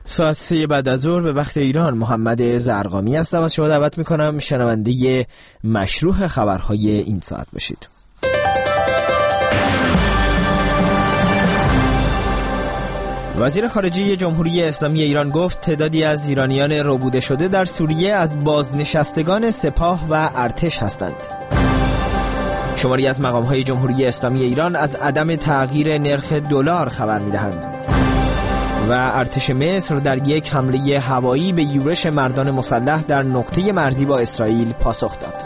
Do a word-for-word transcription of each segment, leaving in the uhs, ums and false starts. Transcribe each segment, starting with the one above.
ساعت سه بعد از ظهر به وقت ایران محمد زرقامی هستم. از شما دعوت میکنم شنونده مشروع خبرهای این ساعت باشید. وزیر خارجه جمهوری اسلامی ایران گفت تعدادی از ایرانیان ربوده شده در سوریه از بازنشستگان سپاه و ارتش هستند. شماری از مقام‌های جمهوری اسلامی ایران از عدم تغییر نرخ دلار خبر می‌دهند. و ارتش مصر در یک حمله هوایی به یورش مردان مسلح در نقطه مرزی با اسرائیل پاسخ داد.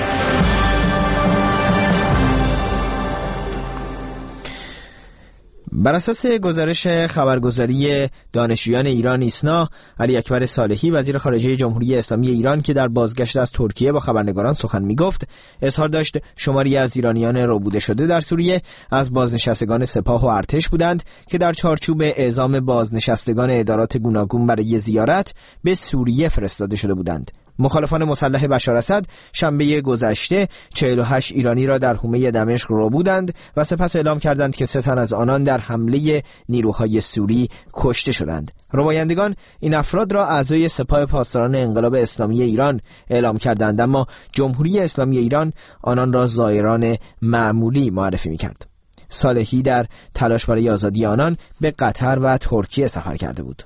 بر اساس گزارش خبرگزاری دانشجویان ایران ایسنا، علی اکبر صالحی وزیر خارجه جمهوری اسلامی ایران که در بازگشت از ترکیه با خبرنگاران سخن می‌گفت، اظهار داشت شماری از ایرانیان ربوده شده در سوریه از بازنشستگان سپاه و ارتش بودند که در چارچوب اعزام بازنشستگان ادارات گوناگون برای زیارت به سوریه فرستاده شده بودند. مخالفان مسلح بشار اسد شنبه گذشته چهل و هشت ایرانی را در حومه دمشق ربودند و سپس اعلام کردند که سه تن از آنان در حمله نیروهای سوری کشته شدند. ربایندگان این افراد را اعضای سپاه پاسداران انقلاب اسلامی ایران اعلام کردند، اما جمهوری اسلامی ایران آنان را زائران معمولی معرفی می‌کرد. صالحی در تلاش برای آزادی آنان به قطر و ترکیه سفر کرده بود.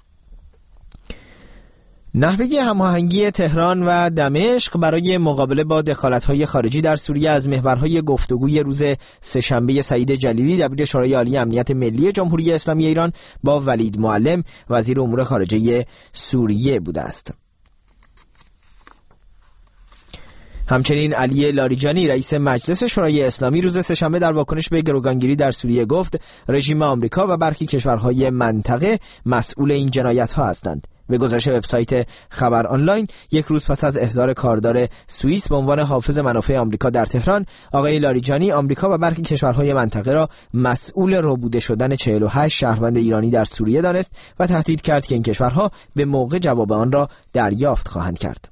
نحوه هماهنگی تهران و دمشق برای مقابله با دخالت‌های خارجی در سوریه از محورهای گفتگوی روز سه‌شنبه سعید جلیلی دبیر شورای عالی امنیت ملی جمهوری اسلامی ایران با ولید معلم وزیر امور خارجه سوریه بوده است. همچنین علی لاریجانی رئیس مجلس شورای اسلامی روز سه‌شنبه در واکنش به گروگانگیری در سوریه گفت رژیم آمریکا و برخی کشورهای منطقه مسئول این جنایت‌ها هستند. به گزارش وبسایت خبر آنلاین، یک روز پس از احضار کاردار سوئیس به عنوان حافظ منافع آمریکا در تهران، آقای لاریجانی آمریکا و برخی کشورهای منطقه را مسئول ربوده شدن چهل و هشت شهروند ایرانی در سوریه دانست و تهدید کرد که این کشورها به موقع جواب آن را دریافت خواهند کرد.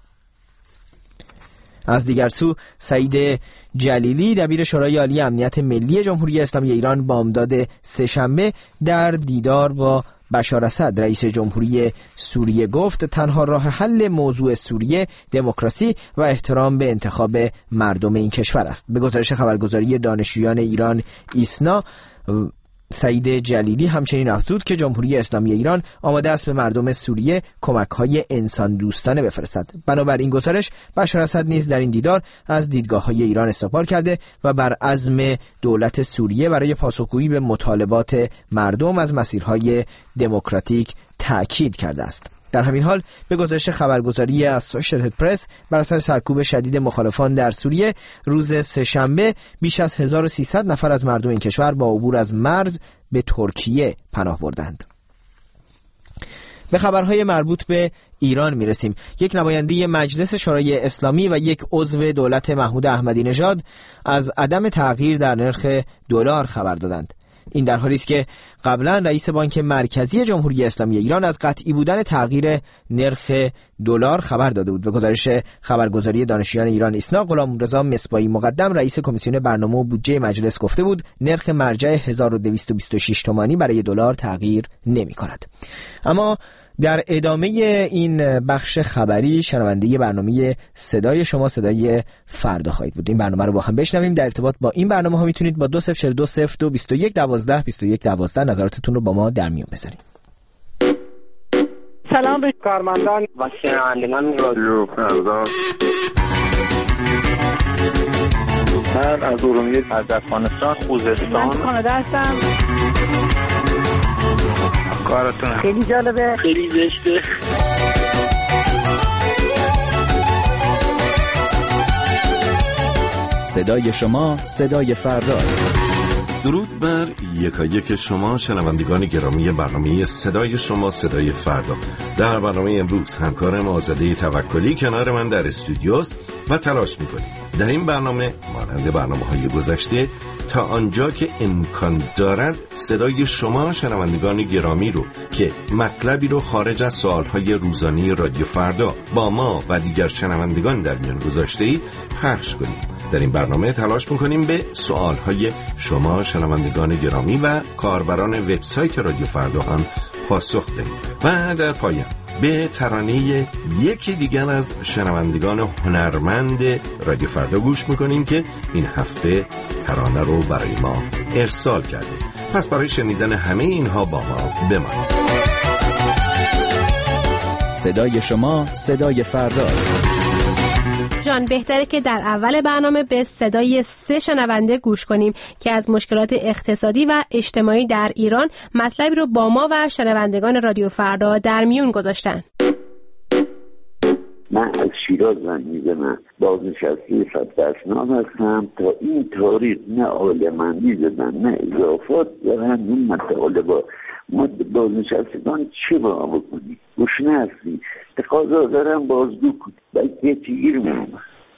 از دیگر سو، سعید جلیلی دبیر شورای عالی امنیت ملی جمهوری اسلامی ایران بامداد سه‌شنبه در دیدار با بشار اسد رئیس جمهوری سوریه گفت تنها راه حل موضوع سوریه دموکراسی و احترام به انتخاب مردم این کشور است. به گزارش خبرگزاری دانشجویان ایران ایسنا، سعید جلیلی همچنین افزود که جمهوری اسلامی ایران آماده است به مردم سوریه کمک‌های انسان دوستانه بفرستد. بنابراین گزارش بشار اسد نیز در این دیدار از دیدگاه‌های ایران استقبال کرده و بر عزم دولت سوریه برای پاسخگویی به مطالبات مردم از مسیرهای دموکراتیک تأکید کرده است. در همین حال به گزارش خبرگزاری اسوشییتد پرس، بر اثر سرکوب شدید مخالفان در سوریه روز سه‌شنبه بیش از هزار و سیصد نفر از مردم این کشور با عبور از مرز به ترکیه پناه بردند. به خبرهای مربوط به ایران میرسیم. یک نماینده مجلس شورای اسلامی و یک عضو دولت محمود احمدی نژاد از عدم تغییر در نرخ دلار خبر دادند. این در حالی است که قبلا رئیس بانک مرکزی جمهوری اسلامی ایران از قطعی بودن تغییر نرخ دلار خبر داده بود. به گزارش خبرگزاری دانشجویان ایران ایسنا، غلامرضا مصباحی مقدم رئیس کمیسیون برنامه و بودجه مجلس گفته بود نرخ مرجع هزار و دویست و بیست و شش تومانی برای دلار تغییر نمی کند. اما در ادامه این بخش خبری شنونده برنامه صدای شما صدای فردا خواهید بود. این برنامه رو با هم بشنویم. در ارتباط با این برنامه ها میتونید با دو صفر چهار دو صفر دو بیست و یک دوازده بیست و یک دوازده نظراتتون رو با ما در میون بذارید. سلام به کارمندان و شنوندگان رادیو فردا. من از ارومیه از افغانستان خوزستان من کانادا هستم. کارتون خیلی جالبه، خیلی زشته. صدای شما صدای فرداست. درود بر یکایک شما شنوندگان گرامی برنامه صدای شما صدای فردا. در برنامه امروز همکارم آزاده توکلی کنار من در استودیوست و تلاش میکنیم در این برنامه مانند برنامه‌های گذشته تا آنجا که امکان دارد صدای شما شنوندگان گرامی رو که مطلبی رو خارج از سوالهای روزانه رادیو فردا با ما و دیگر شنوندگان در میان گذاشته اید پخش کنیم. در این برنامه تلاش میکنیم به سوالهای شما شنوندگان گرامی و کاربران وبسایت رادیو فردا هم پاسخ دهیم. و در پایان به ترانه یکی دیگر از شنوندگان هنرمند رادیو فردا گوش میکنیم که این هفته ترانه رو برای ما ارسال کرده. پس برای شنیدن همه اینها با ما بمانید. صدای شما صدای فرداست. جان، بهتره که در اول برنامه به صدای سه شنونده گوش کنیم که از مشکلات اقتصادی و اجتماعی در ایران مطلبی رو با ما و شنوندگان رادیو فردا در میون گذاشتن. من از شیراز زنگ میزنم، بازنشسته صدرشنام هستم. تا این تاریخ نه عالمندی زدن نه اضافات دارن. این مطالبا ما بازنشستگان چه با بکنیم؟ گوشنه هستی تقاضا دارم بازگو کنیم بلکه چیگیر میمونم.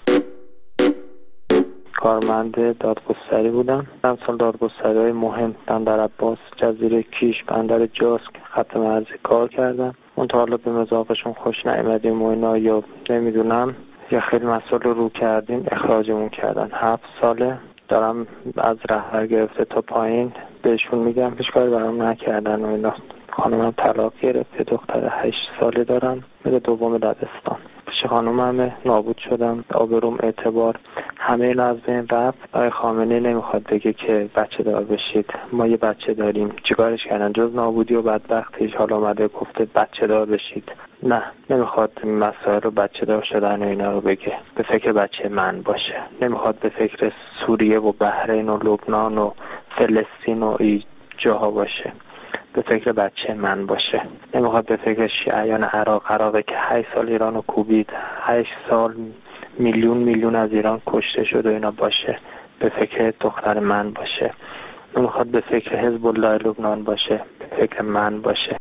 کارمند دادگستری بودم. امسال دادگستری های مهم بندر عباس، جزیره کیش، بندر جاسک، خط مرزی کار کردم. اون تا حالا به مذاقشون خوش نیامدیم و اینا، یا نمیدونم یا خیلی مسائل رو رو کردیم اخراجمون کردن. هفت ساله دارم از رهبر گرفته تا پایین بهشون میگم هیچ کاری برام نکردن و اینا. خانمم طلاق گرفته، دختر هشت ساله دارم، میره دوم دبستان. پیش خانمم نابود شدم، آبروم، اعتبار، همه اینا از بین رفت. آقای خامنه‌ای نمیخواد بگه که بچه دار بشید. ما یه بچه داریم، چیکارش کردن جز نابودی و بدبختیش؟ حالا اومده گفته بچه دار بشید. نه، نمیخواد مسائل رو بچه دار شدن و اینا رو بگه. به فکر بچه من باشه. نمیخواد به فکر سوریه و بحرین و لبنان و فلسطین و ای جاها باشه. به فکر بچه من باشه. نمیخواد به فکر شیعیان عراق عراقی که هشت سال ایرانو کوبید، هشت سال میلیون میلیون از ایران کشته شد و اینا باشه. به فکر دختر من باشه. نمیخواد به فکر حزب الله لبنان باشه. به فکر من باشه.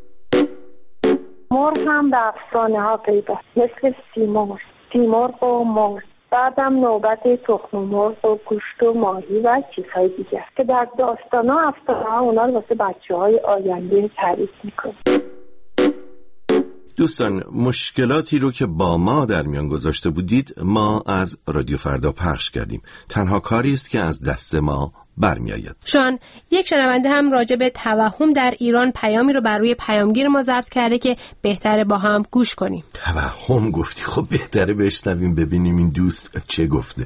مرغ هم به افسانه ها پیداست، مثل سیمرغ، سیمرغ و مرغ. بعدم نوبت تخم مرغ و گوشت و ماهی و چیزهای دیگه که در داستان ها افسانه ها اونا رو واسه بچه های آینده تعریف میکنه. دوستان، مشکلاتی رو که با ما در میان گذاشته بودید ما از رادیو فردا پخش کردیم. تنها کاری است که از دست ما برمی آید. شان، یک شنونده هم راجع به توهم در ایران پیامی رو بر روی پیامگیر ما ضبط کرده که بهتره با هم گوش کنیم. توهم گفتی؟ خب بهتره بشنویم ببینیم این دوست چه گفته.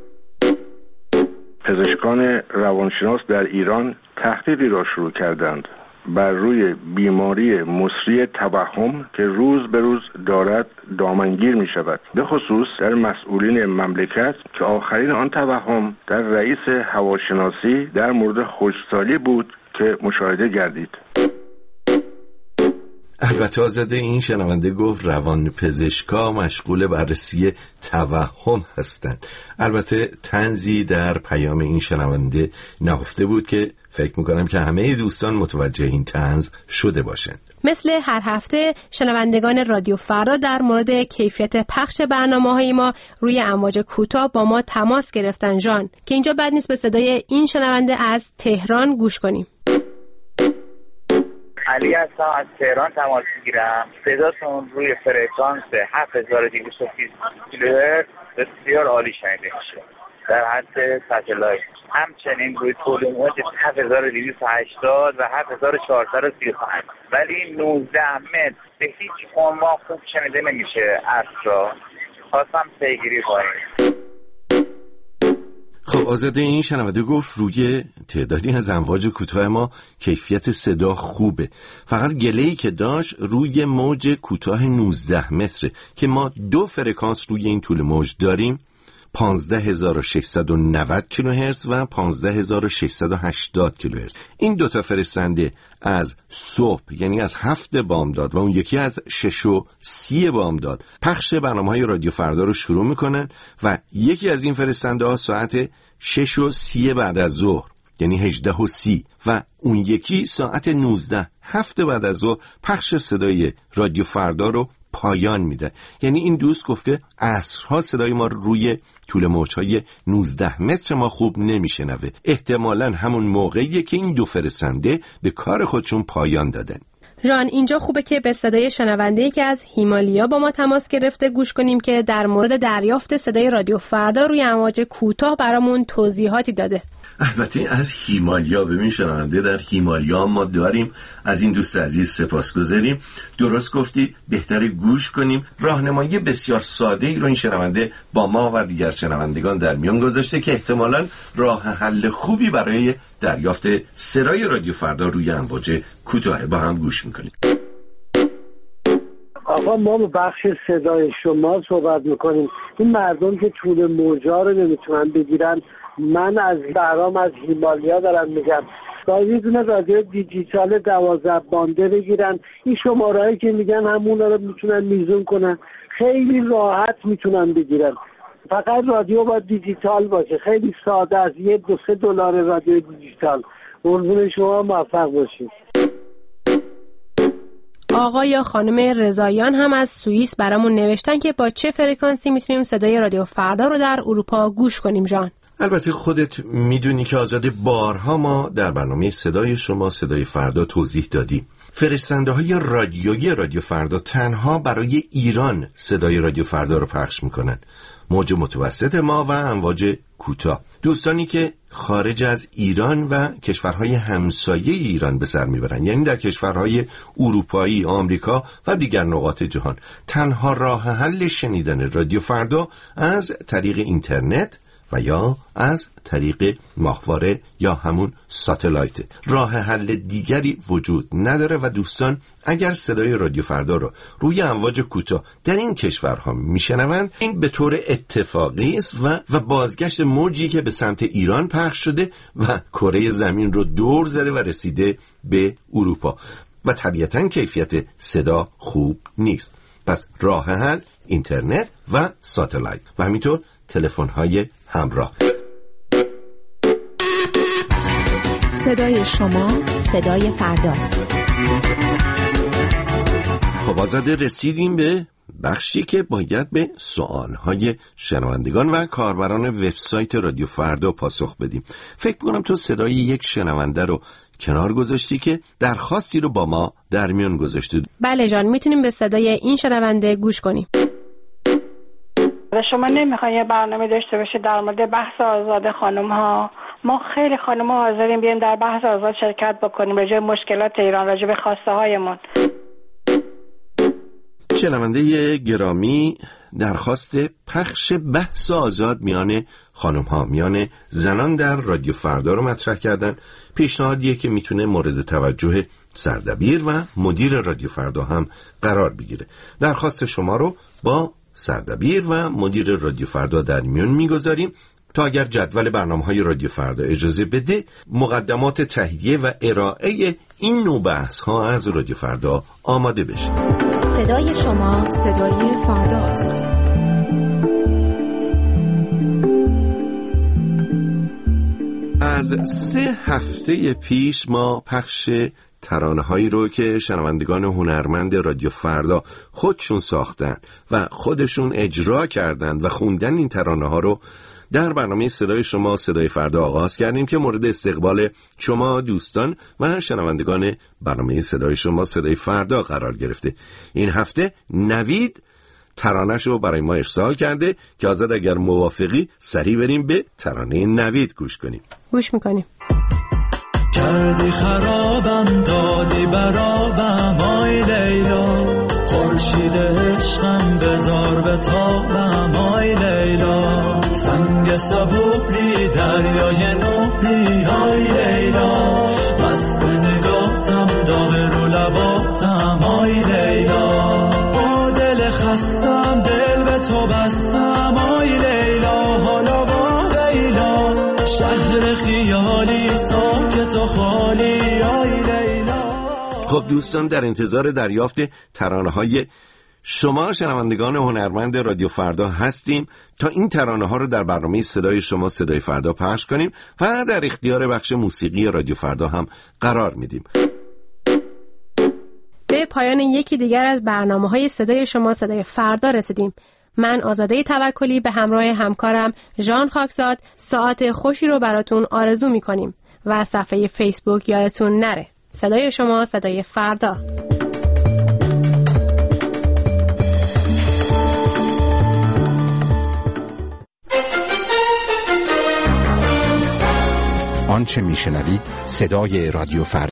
پزشکان روانشناس در ایران تحقیقی را شروع کردند بر روی بیماری مصری توهم که روز به روز دارد دامنگیر می شود، به خصوص در مسئولین مملکت که آخرین آن توهم در رئیس هواشناسی در مورد خشکسالی بود که مشاهده گردید. البته آزاده این شنونده گفت روان پزشکا مشغول بررسی توهم هستند. البته طنزی در پیام این شنونده نهفته بود که فکر میکنم که همه دوستان متوجه این طنز شده باشند. مثل هر هفته شنوندگان رادیو فردا در مورد کیفیت پخش برنامه‌های ما روی امواج کوتاه با ما تماس گرفتن. جان، که اینجا بد نیست به صدای این شنونده از تهران گوش کنیم. علی هستم، از تهران تماس میگیرم. صداتون روی فرکانس هفت هزار و دویست و سی کیلوهرتز بسیار عالی شنیده میشه در حد ستلایت. همچنین روی طول موج هفت هزار و دویست و هشتاد و هفت هزار و چهارصد و سی و پنج، ولی نوزده متر به هیچ عنوان خوب شنیده نمیشه. اصلا خواستم پیگیری کنیم. خب آزاده این شنونده گفت روی تعدادی از امواج کوتاه ما کیفیت صدا خوبه، فقط گله‌ای که داشت روی موج کوتاه نوزده متره که ما دو فرکانس روی این طول موج داریم، پانزده هزار و ششصد و نود کیلوهرتز و پانزده هزار و ششصد و هشتاد کیلوهرتز. این دوتا فرستنده از صبح یعنی از هفت بامداد و اون یکی از شش و سی بامداد پخش برنامه‌های رادیو فردا رو شروع میکنن و یکی از این فرستنده ها ساعت شش و سی بعد از ظهر یعنی هجده و سی و اون یکی ساعت نوزده هفت بعد از ظهر پخش صدای رادیو فردا رو پایان میده. یعنی این دوست گفت که عصرها صدای ما روی طول موجهای نوزده متر ما خوب نمیشنوه. احتمالاً همون موقعیه که این دو فرستنده به کار خودشون پایان دادن. جان، اینجا خوبه که به صدای شنونده‌ای که از هیمالیا با ما تماس گرفته گوش کنیم که در مورد دریافت صدای رادیو فردا روی امواج کوتاه برامون توضیحاتی داده. البته از هیمالیا. ببین شنونده، در هیمالیا ما داریم. از این دوست عزیز سپاسگزاریم. درست گفتی، بهتره گوش کنیم. راهنمایی بسیار ساده ای رو این شنونده با ما و دیگر شنوندگان در میان گذاشته که احتمالاً راه حل خوبی برای دریافت صدای رادیو فردا روی امواج کوتاه. با هم گوش میکنیم. آقا ما با بخش صدای شما صحبت میکنیم. این مردم که طول موجا رو نمیتونن بگیرن، من از برام از هیمالیا دارم میگم، باید یه دونه رادیو دیجیتال دوازده بانده بگیرن. این شمارهایی که میگن همون رو میتونن میزون کنن، خیلی راحت میتونن بگیرن. فقط رادیو باید دیجیتال باشه، خیلی ساده است. یه دو سه دلار رادیو دیجیتال. قربون شما، موفق باشید. آقا یا خانم رضاییان هم از سوئیس برامون نوشتن که با چه فرکانسی میتونیم صدای رادیو فردا رو در اروپا گوش کنیم جان. البته خودت میدونی که آزاده، بارها ما در برنامه صدای شما صدای فردا توضیح دادیم. فرستنده های رادیویی رادیو فردا تنها برای ایران صدای رادیو فردا رو پخش میکنن. موج متوسط ما و امواج کوتاه. دوستانی که خارج از ایران و کشورهای همسایه ایران به سر میبرن، یعنی در کشورهای اروپایی، آمریکا و دیگر نقاط جهان، تنها راه حل شنیدن رادیو فردا از طریق اینترنت و یا از طریق ماهواره یا همون ساتلایت. راه حل دیگری وجود نداره و دوستان اگر صدای رادیو فردا رو روی امواج کوتاه در این کشورها میشنوند، این به طور اتفاقی است و و بازگشت موجی که به سمت ایران پخش شده و کره زمین رو دور زده و رسیده به اروپا و طبیعتاً کیفیت صدا خوب نیست. پس راه حل اینترنت و ساتلایت و همینطور تلفن‌های همراه. صدای شما صدای فرداست. خب آزاده، رسیدیم به بخشی که باید به سوالهای شنوندگان و کاربران وبسایت رادیو فردا پاسخ بدیم. فکر کنم تو صدای یک شنونده رو کنار گذاشتی که درخواستی رو با ما در میان گذاشته. بله جان، میتونیم به صدای این شنونده گوش کنیم. شما نمیخواین یه برنامه داشته باشید در مورد بحث آزاد خانم ها؟ ما خیلی خانم ها حاضریم بیایم در بحث آزاد شرکت بکنیم راجع به مشکلات ایران، راجع به خواسته هایمون. شنونده گرامی درخواست پخش بحث آزاد میان خانم ها، میان زنان در رادیو فردا رو مطرح کردن. پیشنهادیه که میتونه مورد توجه سردبیر و مدیر رادیو فردا هم قرار بگیره. درخواست شما رو با سردبیر و مدیر رادیو فردا در میون میگذاریم تا اگر جدول برنامه‌های رادیو فردا اجازه بده، مقدمات تهیه و ارائه این نوع بحث‌ها از رادیو فردا آماده بشه. صدای شما صدای فرداست. از سه هفته پیش ما پخش ترانه هایی رو که شنوندگان هنرمند رادیو فردا خودشون ساختن و خودشون اجرا کردن و خوندن این ترانه ها رو در برنامه صدای شما صدای فردا آغاز کردیم که مورد استقبال شما دوستان و شنوندگان برنامه صدای شما صدای فردا قرار گرفته. این هفته نوید ترانه‌ش رو برای ما ارسال کرده که آزاد اگر موافقی سریع بریم به ترانه نوید گوش کنیم. گوش میکنیم. کردی خرابم دادی برابم آی لیلا، خورشید عشقم بزار به تابم آی لیلا، سنگ سبولی دریای نولی آی لیلا، مست نگاهتم داغ رو لباتم آی لیلا، با دل خستم دل به تو بستم آی لیلا، حالا با لیلا شهر خیالی ساکت و خالی آی لیلا. خب دوستان، در انتظار دریافت ترانه‌های شما شنوندگان هنرمند رادیو فردا هستیم تا این ترانه ها رو در برنامه صدای شما صدای فردا پخش کنیم و در اختیار بخش موسیقی رادیو فردا هم قرار میدیم. به پایان یکی دیگر از برنامه‌های صدای شما صدای فردا رسیدیم. من آزاده توکلی به همراه همکارم ژان خاکزاد ساعت خوشی رو براتون آرزو می‌کنیم و صفحه فیسبوک یادتون نره. صدای شما صدای فردا. آنچه میشنوید صدای رادیو فردا